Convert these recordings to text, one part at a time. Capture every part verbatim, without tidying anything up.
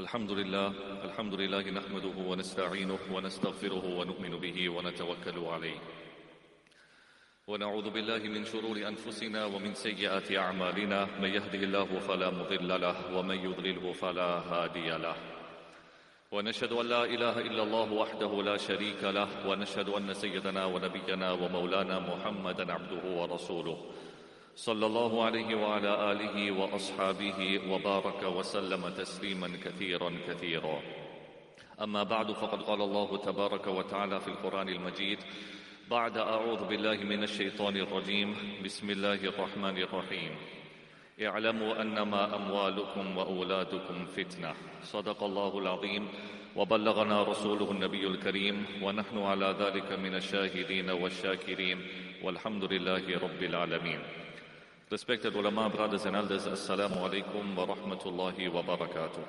الحمد لله الحمد لله نحمده ونستعينه ونستغفره ونؤمن به ونتوكل عليه ونعوذ بالله من شرور أنفسنا ومن سيئات أعمالنا من يهده الله فلا مضل له ومن يضلله فلا هادي له ونشهد أن لا إله إلا الله وحده لا شريك له ونشهد أن سيدنا ونبينا ومولانا محمدا عبده ورسوله صلى الله عليه وعلى آله وأصحابه وبارك وسلم تسليما كثيرا كثيرا. أما بعد، فقد قال الله تبارك وتعالى في القرآن المجيد بعد أعوذ بالله من الشيطان الرجيم بسم الله الرحمن الرحيم اعلموا أنما أموالكم وأولادكم فتنة. صدق الله العظيم وبلغنا رسوله النبي الكريم ونحن على ذلك من الشاهدين والشاكرين والحمد لله رب العالمين. Respected ulama, brothers and elders, assalamu alaikum wa rahmatullahi wa barakatuh.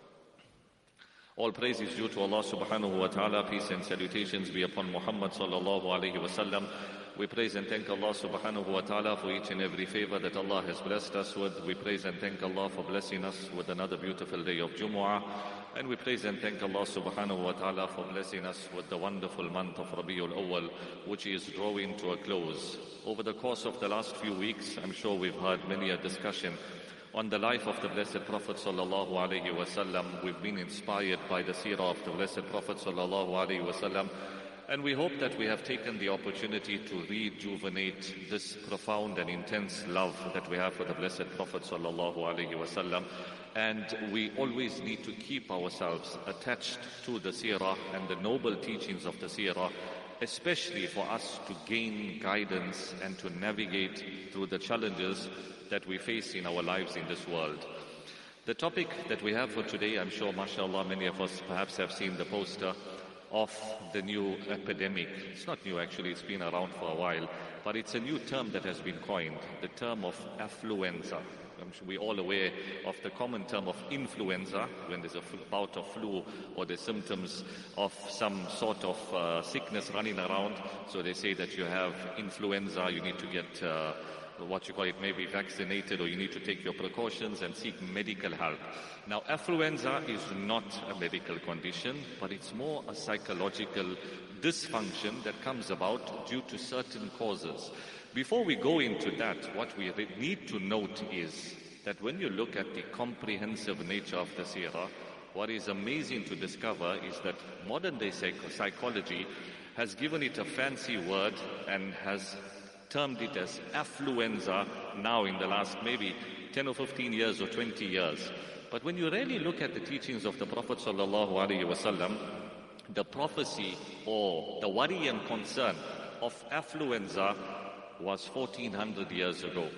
All praise is due to Allah subhanahu wa ta'ala. Peace and salutations be upon Muhammad sallallahu alayhi wa sallam. We praise and thank Allah subhanahu wa ta'ala for each and every favor that Allah has blessed us with. We praise and thank Allah for blessing us with another beautiful day of Jumu'ah. And we praise and thank Allah subhanahu wa ta'ala for blessing us with the wonderful month of Rabiul Awwal, which is drawing to a close. Over the course of the last few weeks, I'm sure we've had many a discussion on the life of the Blessed Prophet sallallahu alaihi wasallam. We've been inspired by the seerah of the Blessed Prophet sallallahu alaihi wasallam. And we hope that we have taken the opportunity to rejuvenate this profound and intense love that we have for the Blessed Prophet sallallahu alaihi wasallam. And we always need to keep ourselves attached to the seerah and the noble teachings of the seerah, especially for us to gain guidance and to navigate through the challenges that we face in our lives in this world. The topic that we have for today, I'm sure, mashallah, many of us perhaps have seen the poster of the new epidemic. It's not new actually, it's been around for a while, but it's a new term that has been coined, the term of affluenza. I'm sure we're all aware of the common term of influenza, when there's a bout of flu or the symptoms of some sort of uh, sickness running around. So they say that you have influenza, you need to get uh, what you call it, maybe vaccinated, or you need to take your precautions and seek medical help. Now, affluenza is not a medical condition, but it's more a psychological dysfunction that comes about due to certain causes. Before we go into that, what we need to note is that when you look at the comprehensive nature of the seerah, what is amazing to discover is that modern day psych- psychology has given it a fancy word and has termed it as affluenza now in the last maybe ten or fifteen years or twenty years. But when you really look at the teachings of the Prophet sallallahu alaihi wasallam, the prophecy or the worry and concern of affluenza was fourteen hundred years ago.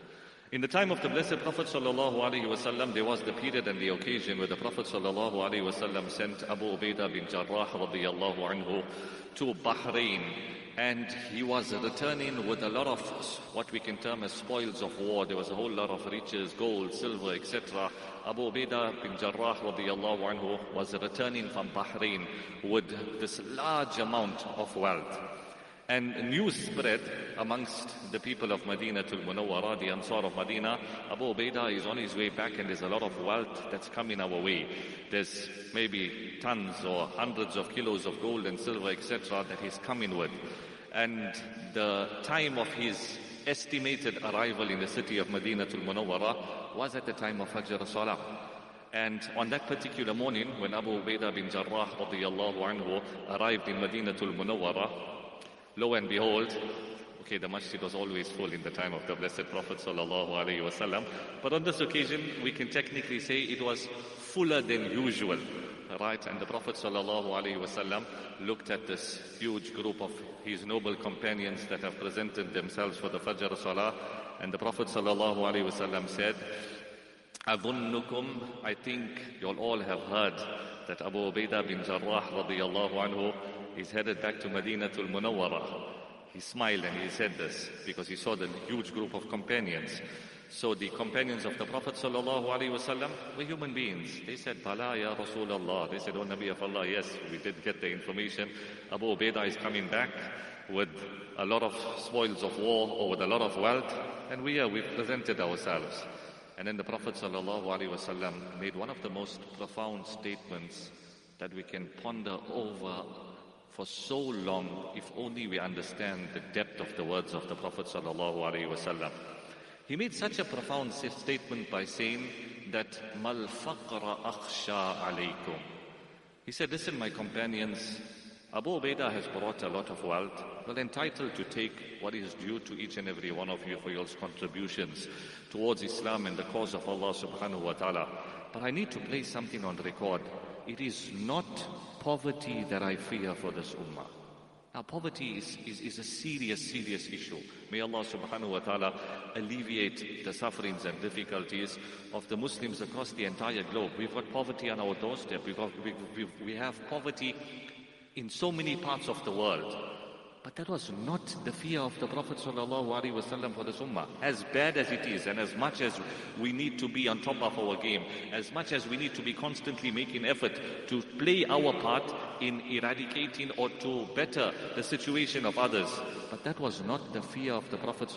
In the time of the Blessed Prophet sallallahu alaihi wasallam, there was the period and the occasion where the Prophet sallallahu alaihi wasallam sent Abu Ubaidah bin Jarrah radiyallahu anhu to Bahrain, and he was returning with a lot of what we can term as spoils of war. There was a whole lot of riches, gold, silver, et cetera. Abu Ubaidah bin Jarrah radiyallahu anhu was returning from Bahrain with this large amount of wealth. And news spread amongst the people of Madinatul Munawwara, the Ansar of Medina. Abu Ubaidah is on his way back and there's a lot of wealth that's coming our way. There's maybe tons or hundreds of kilos of gold and silver, et cetera that he's coming with. And the time of his estimated arrival in the city of Madinatul Munawwara was at the time of Fajr Salah. And on that particular morning, when Abu Ubaidah bin Jarrah radiyallahu anhu arrived in Madinatul Munawwara, lo and behold, okay, the masjid was always full in the time of the Blessed Prophet sallallahu alaihi wasallam, but on this occasion, we can technically say it was fuller than usual, right? And the Prophet sallallahu alaihi wasallam looked at this huge group of his noble companions that have presented themselves for the Fajr Salah, and the Prophet sallallahu alaihi wasallam said, "Adhunnukum, I think you'll all have heard that Abu Ubaidah bin Jarrah radiyallahu anhu is headed back to Madinatul Munawwara." He smiled and he said this because he saw the huge group of companions. So the companions of the Prophet sallallahu alaihi wasallam were human beings. They said, "Bala ya Rasulullah." They said, "Oh Nabi of Allah, yes, we did get the information. Abu Ubaidah is coming back with a lot of spoils of war or with a lot of wealth, and we are, we've presented ourselves." And then the Prophet ﷺ made one of the most profound statements that we can ponder over for so long if only we understand the depth of the words of the Prophet ﷺ. He made such a profound statement by saying that Mal faqra akhsha alaykum. He said, listen, my companions, Abu Ubaidah has brought a lot of wealth, well entitled to take what is due to each and every one of you for your contributions towards Islam and the cause of Allah subhanahu wa ta'ala. But I need to place something on record. It is not poverty that I fear for this ummah. Now poverty is, is, is a serious, serious issue. May Allah subhanahu wa ta'ala alleviate the sufferings and difficulties of the Muslims across the entire globe. We've got poverty on our doorstep. We've got, we, we, we have poverty in so many parts of the world. But that was not the fear of the Prophet ﷺ for this ummah. As bad as it is, and as much as we need to be on top of our game, as much as we need to be constantly making effort to play our part in eradicating or to better the situation of others, but that was not the fear of the Prophet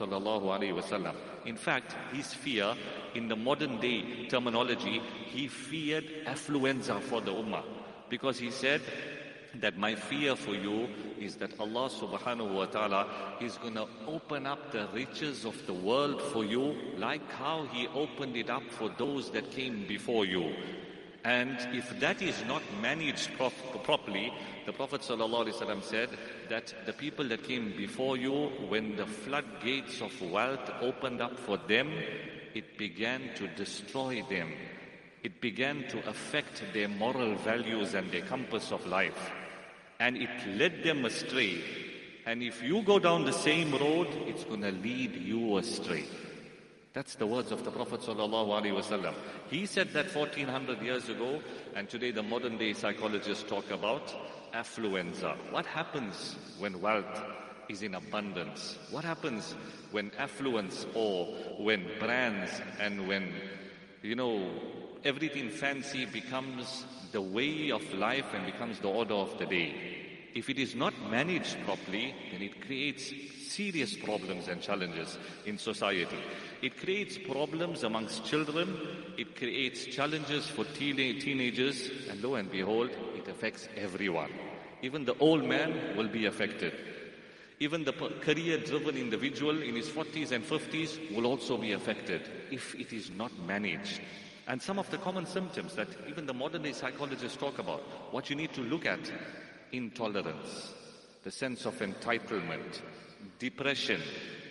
ﷺ. In fact, his fear, in the modern day terminology, he feared affluenza for the ummah. Because he said that my fear for you is that Allah subhanahu wa ta'ala is going to open up the riches of the world for you like how He opened it up for those that came before you. And if that is not managed prop properly, the Prophet ﷺ said that the people that came before you, when the floodgates of wealth opened up for them, it began to destroy them. It began to affect their moral values and their compass of life. And it led them astray. And if you go down the same road, it's going to lead you astray. That's the words of the Prophet ﷺ. He said that fourteen hundred years ago, and today the modern day psychologists talk about affluenza. What happens when wealth is in abundance? What happens when affluence, or when brands and when, you know, everything fancy becomes the way of life and becomes the order of the day? If it is not managed properly, then it creates serious problems and challenges in society. It creates problems amongst children, it creates challenges for teen teenagers, and lo and behold, it affects everyone. Even the old man will be affected. Even the career-driven individual in his forties and fifties will also be affected if it is not managed. And some of the common symptoms that even the modern day psychologists talk about, what you need to look at: intolerance, the sense of entitlement, depression,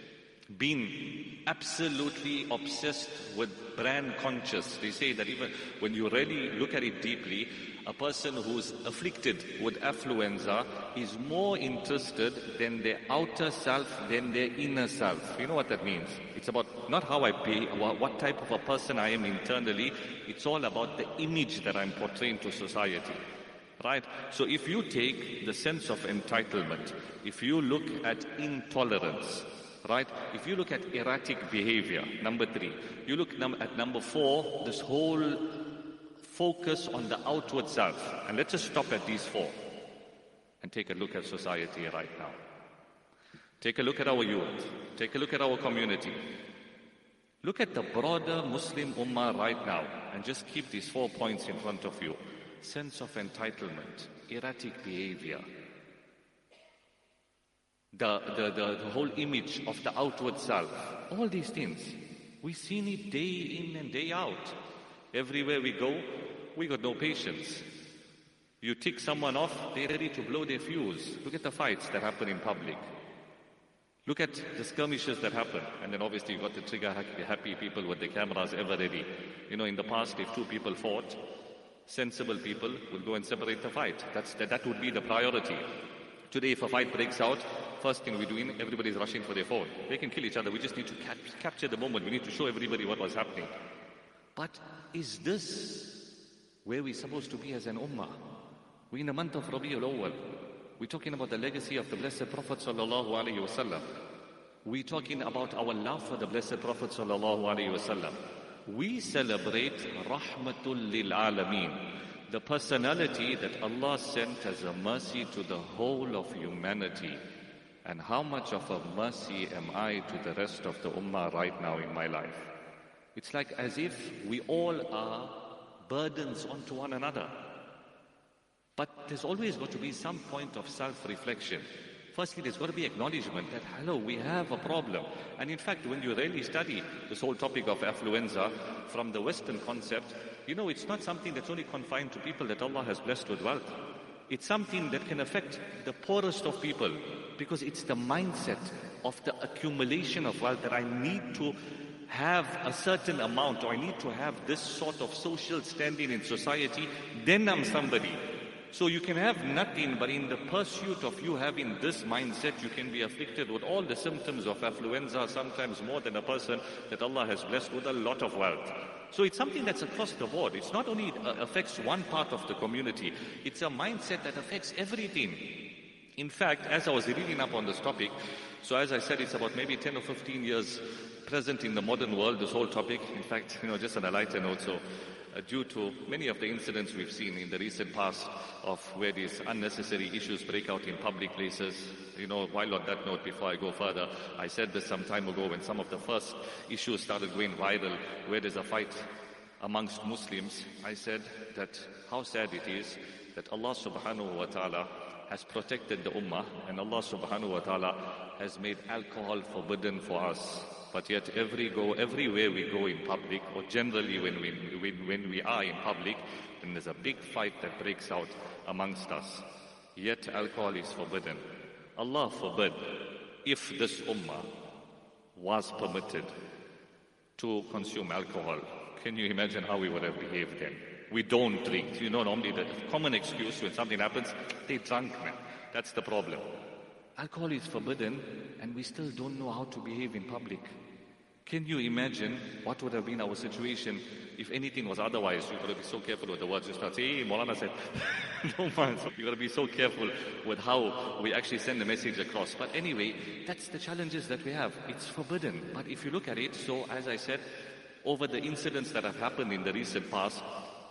being absolutely obsessed with brand conscious. They say that even when you really look at it deeply, a person who's afflicted with affluenza is more interested than their outer self than their inner self. You know what that means? It's about not how I pay, what type of a person I am internally. It's all about the image that I'm portraying to society. Right? So if you take the sense of entitlement, if you look at intolerance, right? If you look at erratic behavior, number three. You look num at number four, this whole focus on the outward self. And let's just stop at these four and take a look at society right now. Take a look at our youth. Take a look at our community. Look at the broader Muslim ummah right now and just keep these four points in front of you. Sense of entitlement, erratic behavior, the, the, the, the whole image of the outward self, all these things. We've seen it day in and day out. Everywhere we go, we got no patience. You tick someone off, they're ready to blow their fuse. Look at the fights that happen in public. Look at the skirmishes that happen. And then obviously you've got the trigger happy people with the cameras ever ready. You know, in the past, if two people fought, sensible people will go and separate the fight. That's, that, that would be the priority. Today, if a fight breaks out, first thing we're doing, everybody's rushing for their phone. They can kill each other. We just need to cap capture the moment. We need to show everybody what was happening. But is this where we're supposed to be as an ummah? We're in the month of Rabi'ul Awwal. We're talking about the legacy of the Blessed Prophet sallallahu alaihi wasallam. We're talking about our love for the Blessed Prophet sallallahu alaihi wasallam. We celebrate Rahmatul Lil Alameen, the personality that Allah sent as a mercy to the whole of humanity. And how much of a mercy am I to the rest of the ummah right now in my life? It's like as if we all are burdens onto one another. But there's always got to be some point of self-reflection. Firstly, there's got to be acknowledgement that, hello, we have a problem. And in fact, when you really study this whole topic of affluenza from the Western concept, you know, it's not something that's only confined to people that Allah has blessed with wealth. It's something that can affect the poorest of people, because it's the mindset of the accumulation of wealth that I need to have a certain amount, or I need to have this sort of social standing in society, then I'm somebody. So you can have nothing, but in the pursuit of you having this mindset, you can be afflicted with all the symptoms of affluenza, sometimes more than a person that Allah has blessed with a lot of wealth. So it's something that's across the board. It's not only uh, affects one part of the community, it's a mindset that affects everything. In fact, as I was reading up on this topic, so as I said, it's about maybe ten or fifteen years present in the modern world, this whole topic. In fact, you know, just on a lighter note, so uh, due to many of the incidents we've seen in the recent past of where these unnecessary issues break out in public places, you know, while on that note, before I go further, I said this some time ago when some of the first issues started going viral, where there's a fight amongst Muslims. I said that how sad it is that Allah subhanahu wa ta'ala has protected the ummah, and Allah subhanahu wa ta'ala has made alcohol forbidden for us. But yet every go, everywhere we go in public, or generally when we, when, when we are in public, then there's a big fight that breaks out amongst us. Yet alcohol is forbidden. Allah forbid, if this ummah was permitted to consume alcohol, can you imagine how we would have behaved then? We don't drink. You know, normally the common excuse when something happens, they drunk, man. That's the problem. Alcohol is forbidden, and we still don't know how to behave in public. Can you imagine what would have been our situation if anything was otherwise? You've got to be so careful with the words you start saying. Hey, Maulana said, no man. You've got to be so careful with how we actually send the message across. But anyway, that's the challenges that we have. It's forbidden. But if you look at it, so as I said, over the incidents that have happened in the recent past,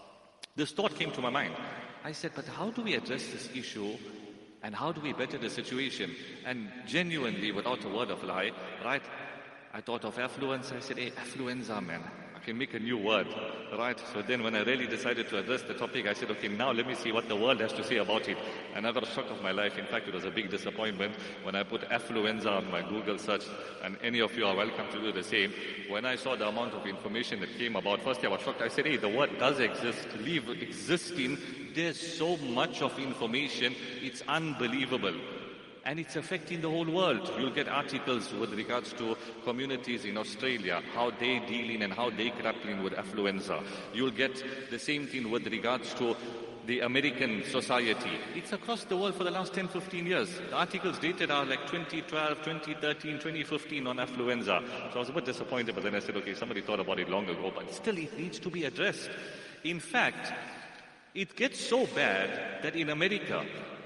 this thought came to my mind. I said, but how do we address this issue, and how do we better the situation? And genuinely, without a word of lie, right, I thought of affluence. I said, hey, affluenza, man. I can make a new word, right? So then when I really decided to address the topic, I said, okay, now let me see what the world has to say about it. And I got a shock of my life. In fact, it was a big disappointment when I put affluenza on my Google search, and any of you are welcome to do the same. When I saw the amount of information that came about, first I was shocked. I said, hey, the word does exist. Leave existing. There's so much of information. It's unbelievable. And it's affecting the whole world. You'll get articles with regards to communities in Australia, how they dealing and how they grappling with affluenza. You'll get the same thing with regards to the American society. It's across the world for the last ten, fifteen years. The articles dated are like twenty twelve, twenty thirteen, twenty fifteen on affluenza. So I was a bit disappointed, but then I said, okay, somebody thought about it long ago, but still it needs to be addressed. In fact, it gets so bad that in America,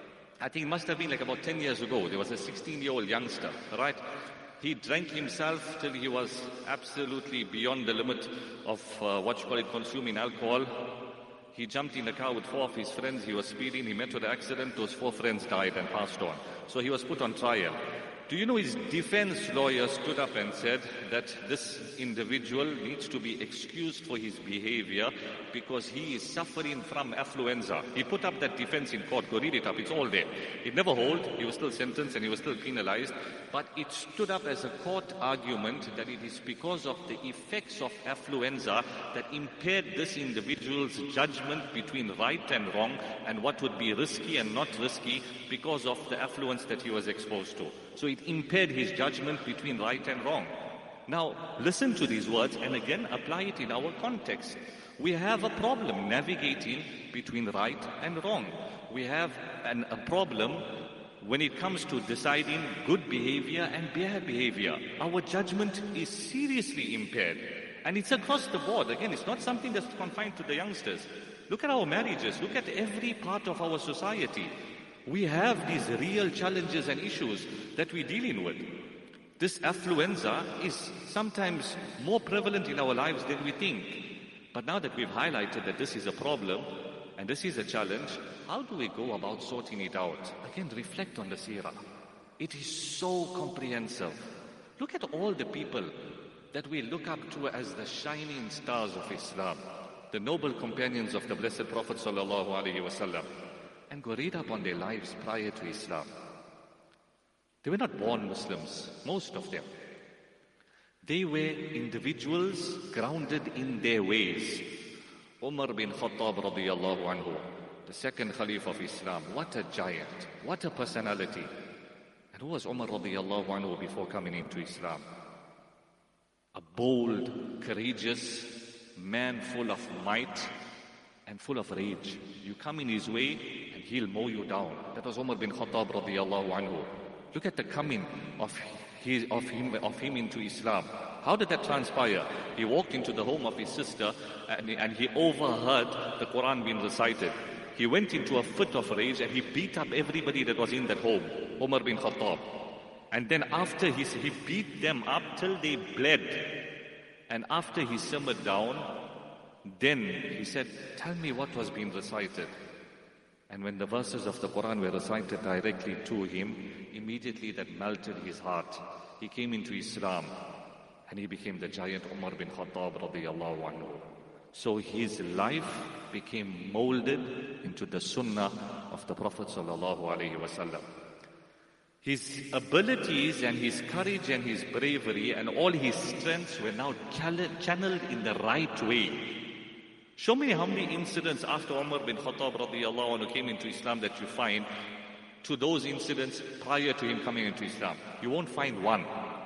I think it must have been like about ten years ago, there was a sixteen-year-old youngster, right? He drank himself till he was absolutely beyond the limit of uh, what you call it, consuming alcohol. He jumped in a car with four of his friends. He was speeding. He met with an accident. Those four friends died and passed on. So he was put on trial. Do you know his defense lawyer stood up and said that this individual needs to be excused for his behavior because he is suffering from affluenza. He put up that defense in court. Go read it up. It's all there. It never held. He was still sentenced and he was still penalized. But it stood up as a court argument that it is because of the effects of affluenza that impaired this individual's judgment between right and wrong and what would be risky and not risky because of the affluence that he was exposed to. So it impaired his judgment between right and wrong. Now, listen to these words and again apply it in our context. We have a problem navigating between right and wrong. We have an, a problem when it comes to deciding good behavior and bad behavior. Our judgment is seriously impaired. And it's across the board. Again, it's not something that's confined to the youngsters. Look at our marriages. Look at every part of our society. We have these real challenges and issues that we're dealing with. This affluenza is sometimes more prevalent in our lives than we think. But now that we've highlighted that this is a problem and this is a challenge, how do we go about sorting it out? Again, reflect on the seerah. It is so comprehensive. Look at all the people that we look up to as the shining stars of Islam, the noble companions of the Blessed Prophet sallallahu alaihi wasallam, and go read up on their lives prior to Islam. They were not born Muslims, most of them. They were individuals grounded in their ways. Umar bin Khattab radiyallahu anhu, the second Khalif of Islam, what a giant, what a personality. And who was Umar radiyallahu anhu before coming into Islam? A bold, courageous man full of might and full of rage. You come in his way and he'll mow you down. That was Umar bin Khattab radiyallahu anhu. Look at the coming of his, of him, of him into Islam. How did that transpire? He walked into the home of his sister and, and he overheard the Quran being recited. He went into a fit of rage and he beat up everybody that was in that home, Umar bin Khattab. And then after he, he beat them up till they bled. And after he simmered down, then he said, tell me what was being recited. And when the verses of the Quran were recited directly to him, immediately that melted his heart. He came into Islam and he became the giant Umar bin Khattab radiyallahu anhu. So his life became molded into the sunnah of the Prophet sallallahu alaihi wasallam. His abilities and his courage and his bravery and all his strengths were now channeled in the right way. Show me how many incidents after Umar bin Khattab radiyallahu anhu came into Islam that you find to those incidents prior to him coming into Islam. You won't find one.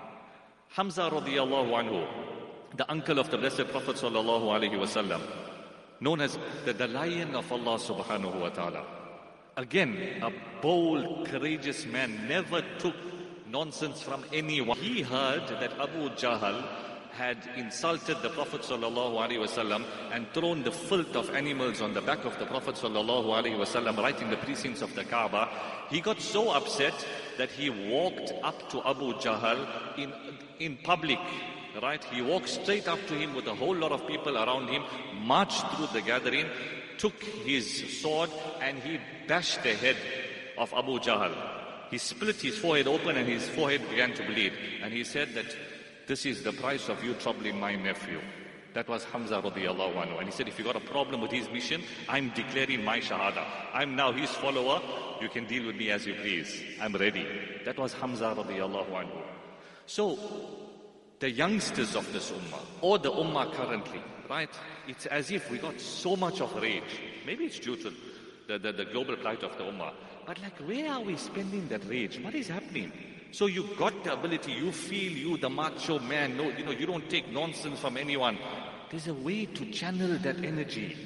Hamza radiyallahu anhu, the uncle of the Blessed Prophet sallallahu alaihi wasallam, known as the, the lion of Allah subhanahu wa ta'ala. Again, a bold, courageous man, never took nonsense from anyone. He heard that Abu Jahl had insulted the Prophet sallallahu alaihi wasallam and thrown the filth of animals on the back of the Prophet sallallahu alaihi wasallam right in the precincts of the Kaaba. He got so upset that he walked up to Abu Jahl in, in public. Right? He walked straight up to him with a whole lot of people around him, marched through the gathering, took his sword and he bashed the head of Abu Jahl. He split his forehead open and his forehead began to bleed. And he said that this is the price of you troubling my nephew. That was Hamza radiyallahu anhu. And he said, if you got a problem with his mission, I'm declaring my shahada. I'm now his follower. You can deal with me as you please. I'm ready. That was Hamza radiyallahu anhu. So, the youngsters of this ummah, or the ummah currently, right? It's as if we got so much of rage. Maybe it's due to the, the, the global plight of the ummah. But like, where are we spending that rage? What is happening? So you got the ability, you feel you, the macho man, no, you know, you don't take nonsense from anyone. There's a way to channel that energy.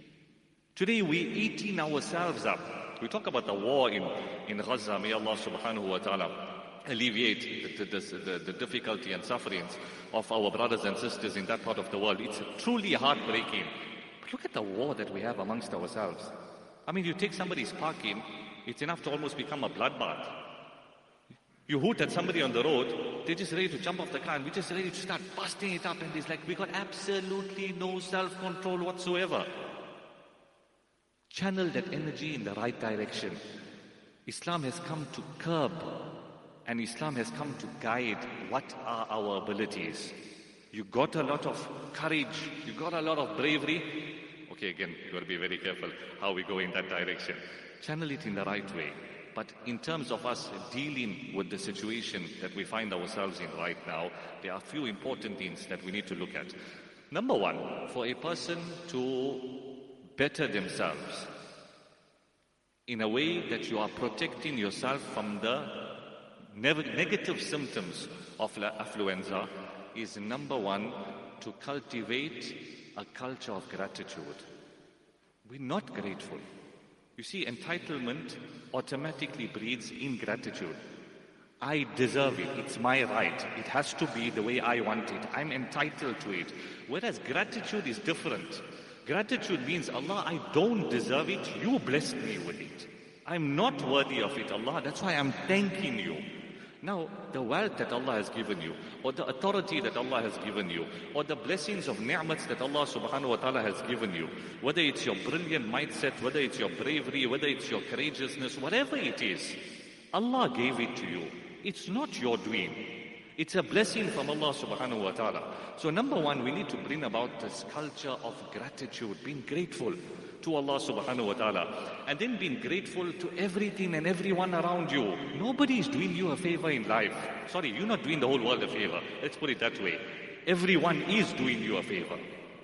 Today we're eating ourselves up. We talk about the war in, in Gaza. May Allah subhanahu wa ta'ala alleviate the, the, the, the difficulty and sufferings of our brothers and sisters in that part of the world. It's truly heartbreaking. But look at the war that we have amongst ourselves. I mean, you take somebody's parking, it's enough to almost become a bloodbath. You hoot at somebody on the road, they're just ready to jump off the car and we're just ready to start busting it up, and it's like we got absolutely no self-control whatsoever. Channel that energy in the right direction. Islam has come to curb and Islam has come to guide what are our abilities. You got a lot of courage, you got a lot of bravery. Okay, again, you got to be very careful how we go in that direction. Channel it in the right way. But in terms of us dealing with the situation that we find ourselves in right now, there are a few important things that we need to look at. Number one, for a person to better themselves in a way that you are protecting yourself from the negative symptoms of affluenza is, number one, to cultivate a culture of gratitude. We're not grateful. You see, entitlement automatically breeds ingratitude. I deserve it. It's my right. It has to be the way I want it. I'm entitled to it. Whereas gratitude is different. Gratitude means, Allah, I don't deserve it. You blessed me with it. I'm not worthy of it, Allah. That's why I'm thanking you. Now, the wealth that Allah has given you, or the authority that Allah has given you, or the blessings of ni'mats that Allah subhanahu wa ta'ala has given you, whether it's your brilliant mindset, whether it's your bravery, whether it's your courageousness, whatever it is, Allah gave it to you. It's not your doing. It's a blessing from Allah subhanahu wa ta'ala. So number one, we need to bring about this culture of gratitude, being grateful to Allah subhanahu wa ta'ala, and then being grateful to everything and everyone around you. Nobody is doing you a favor in life. Sorry, you're not doing the whole world a favor. Let's put it that way. Everyone is doing you a favor.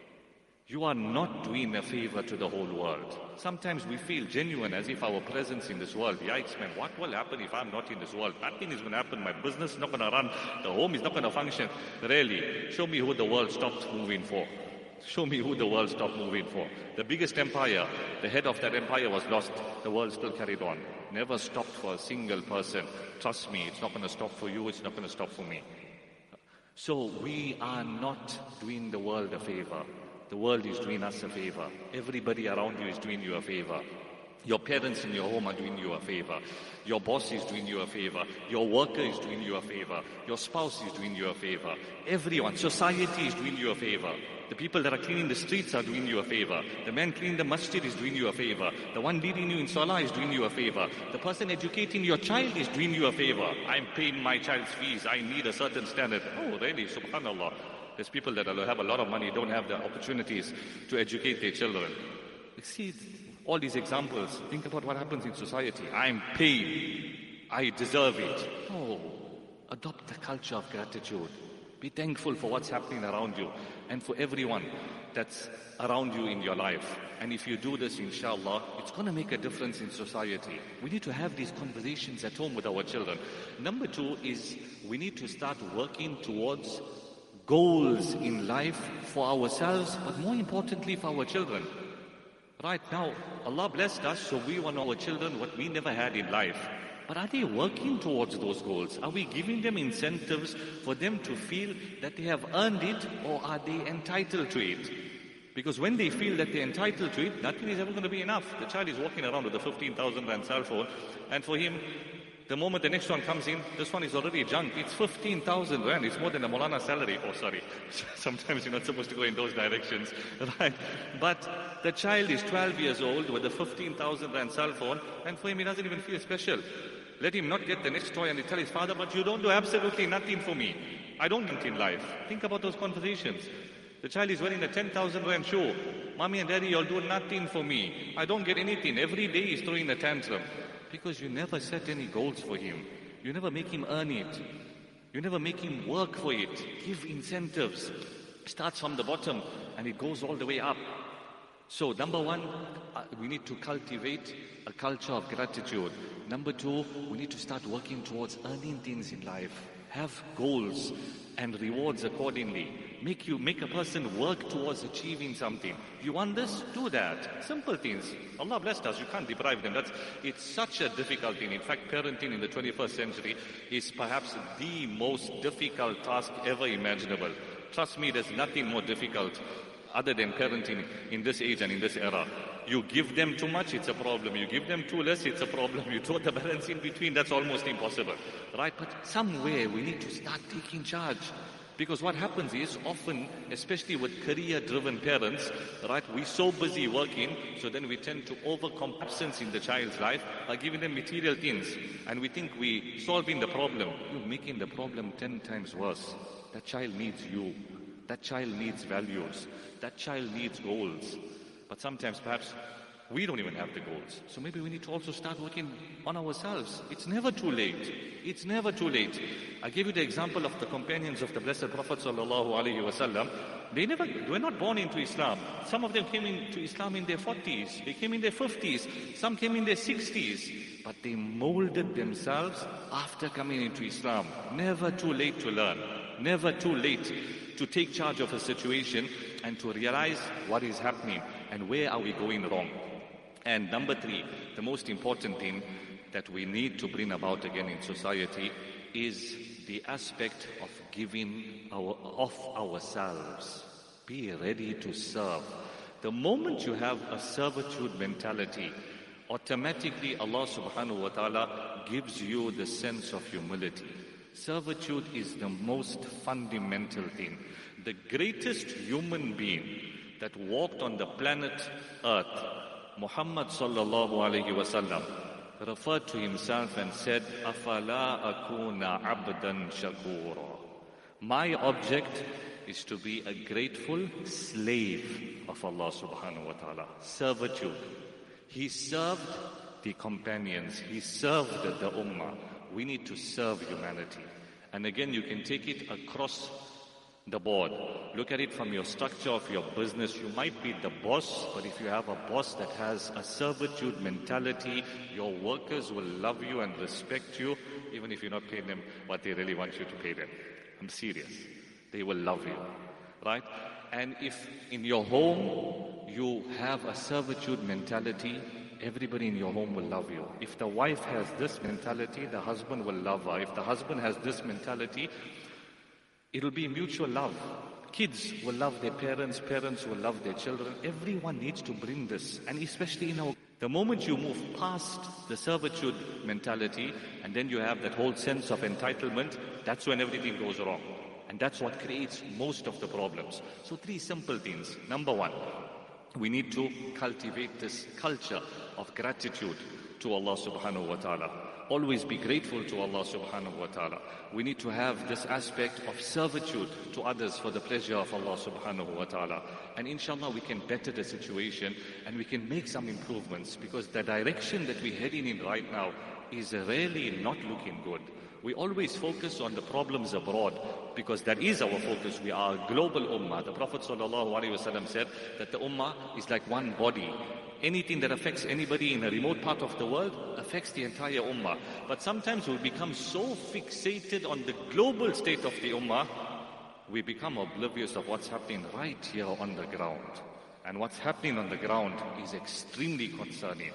You are not doing a favor to the whole world. Sometimes we feel genuine as if our presence in this world, yikes man, what will happen if I'm not in this world? Nothing is going to happen. My business is not going to run. The home is not going to function. Really, show me who the world stopped moving for. Show me who the world stopped moving for. The biggest empire, the head of that empire was lost. The world still carried on. Never stopped for a single person. Trust me, it's not going to stop for you. It's not going to stop for me. So we are not doing the world a favor. The world is doing us a favor. Everybody around you is doing you a favor. Your parents in your home are doing you a favor. Your boss is doing you a favor. Your worker is doing you a favor. Your spouse is doing you a favor. Everyone, society is doing you a favor. The people that are cleaning the streets are doing you a favor. The man cleaning the masjid is doing you a favor. The one leading you in salah is doing you a favor. The person educating your child is doing you a favor. I'm paying my child's fees. I need a certain standard. Oh, really? Subhanallah. There's people that have a lot of money, don't have the opportunities to educate their children. You see all these examples. Think about what happens in society. I'm paid. I deserve it. Oh, adopt the culture of gratitude. Be thankful for what's happening around you and for everyone that's around you in your life. And if you do this, inshallah, it's going to make a difference in society. We need to have these conversations at home with our children. Number two is we need to start working towards goals in life for ourselves, but more importantly for our children. Right now, Allah blessed us, so we want our children what we never had in life. But are they working towards those goals? Are we giving them incentives for them to feel that they have earned it, or are they entitled to it? Because when they feel that they're entitled to it, nothing is ever going to be enough. The child is walking around with a fifteen thousand rand cell phone, and for him, the moment the next one comes in, this one is already junk. It's fifteen thousand rand. It's more than a Maulana salary. Oh, sorry. Sometimes you're not supposed to go in those directions, right? But the child is twelve years old with a fifteen thousand rand cell phone, and for him, he doesn't even feel special. Let him not get the next toy and he tell his father, but you don't do absolutely nothing for me. I don't want in life. Think about those conversations. The child is wearing a ten thousand rand shoe. Mommy and daddy, you'll do nothing for me. I don't get anything. Every day he's throwing a tantrum. Because you never set any goals for him. You never make him earn it. You never make him work for it. Give incentives. Starts from the bottom and it goes all the way up. So number one, uh, we need to cultivate a culture of gratitude. Number two, we need to start working towards earning things in life. Have goals and rewards accordingly. Make you make a person work towards achieving something. You want this? Do that. Simple things. Allah blessed us. You can't deprive them. That's it's such a difficult thing. In fact, parenting in the twenty-first century is perhaps the most difficult task ever imaginable. Trust me, there's nothing more difficult other than parenting in this age and in this era. You give them too much, it's a problem. You give them too less, it's a problem. You throw the balance in between, that's almost impossible. Right? But somewhere we need to start taking charge. Because what happens is often, especially with career-driven parents, right, we're so busy working, so then we tend to overcome absence in the child's life by giving them material things. And we think we're solving the problem. You're making the problem ten times worse. That child needs you. That child needs values. That child needs goals. But sometimes perhaps we don't even have the goals. So maybe we need to also start working on ourselves. It's never too late. It's never too late. I gave you the example of the companions of the Blessed Prophet sallallahu alaihi wasallam. They never they were not born into Islam. Some of them came into Islam in their forties. They came in their fifties. Some came in their sixties. But they molded themselves after coming into Islam. Never too late to learn. Never too late to take charge of a situation and to realize what is happening and where are we going wrong. And number three, the most important thing that we need to bring about again in society is the aspect of giving our, of ourselves. Be ready to serve. The moment you have a servitude mentality, automatically Allah subhanahu wa ta'ala gives you the sense of humility. Servitude is the most fundamental thing. The greatest human being that walked on the planet Earth, Muhammad sallallahu alayhi wasallam, referred to himself and said, "Afala akuna abdan shakura." My object is to be a grateful slave of Allah subhanahu wa ta'ala. Servitude. He served the companions. He served the ummah. We need to serve humanity. And again, you can take it across the board. Look at it from your structure of your business. You might be the boss, but if you have a boss that has a servitude mentality, your workers will love you and respect you, even if you're not paying them what they really want you to pay them. I'm serious. They will love you, right? And if in your home you have a servitude mentality, everybody in your home will love you. If the wife has this mentality, the husband will love her. If the husband has this mentality, it'll be mutual love. Kids will love their parents, parents will love their children. Everyone needs to bring this, and especially in our... The moment you move past the servitude mentality, and then you have that whole sense of entitlement, that's when everything goes wrong. And that's what creates most of the problems. So three simple things. Number one, we need to cultivate this culture of gratitude to Allah subhanahu wa ta'ala. Always be grateful to Allah subhanahu wa ta'ala. We need to have this aspect of servitude to others for the pleasure of Allah subhanahu wa ta'ala. And inshallah we can better the situation and we can make some improvements, because the direction that we're heading in right now is really not looking good. We always focus on the problems abroad because that is our focus. We are a global ummah. The Prophet sallallahu alaihi wasallam said that the ummah is like one body. Anything that affects anybody in a remote part of the world affects the entire ummah. But sometimes we become so fixated on the global state of the ummah, we become oblivious of what's happening right here on the ground. And what's happening on the ground is extremely concerning.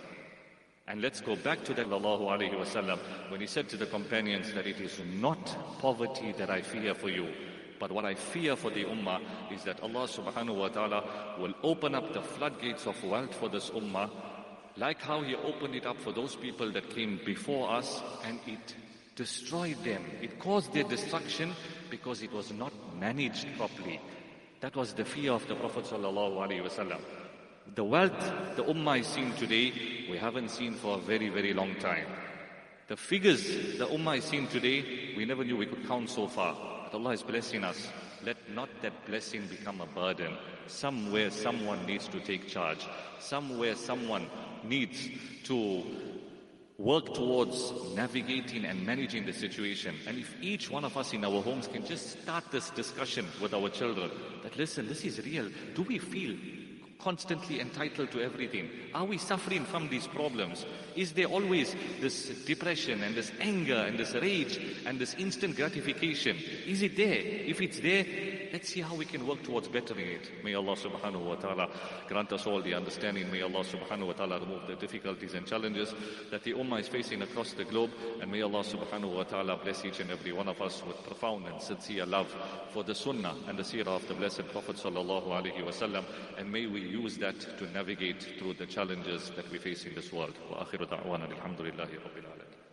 And let's go back to the sallallahu alaihi wasallam when he said to the companions that it is not poverty that I fear for you, but what I fear for the ummah is that Allah subhanahu wa ta'ala will open up the floodgates of wealth for this ummah, like how He opened it up for those people that came before us, and it destroyed them. It caused their destruction because it was not managed properly. That was the fear of the Prophet sallallahu alaihi wasallam. The wealth the ummah is seeing today, we haven't seen for a very, very long time. The figures the ummah is seeing today, we never knew we could count so far. But Allah is blessing us. Let not that blessing become a burden. Somewhere someone needs to take charge. Somewhere someone needs to work towards navigating and managing the situation. And if each one of us in our homes can just start this discussion with our children, that listen, this is real. Do we feel constantly entitled to everything? Are we suffering from these problems? Is there always this depression and this anger and this rage and this instant gratification? Is it there? If it's there, let's see how we can work towards bettering it. May Allah subhanahu wa ta'ala grant us all the understanding. May Allah subhanahu wa ta'ala remove the difficulties and challenges that the ummah is facing across the globe. And may Allah subhanahu wa ta'ala bless each and every one of us with profound and sincere love for the sunnah and the seerah of the blessed Prophet sallallahu alaihi wasallam. And may we use that to navigate through the challenges that we face in this world. Wa akhiru da'wana alhamdulillahi rabbil alamin.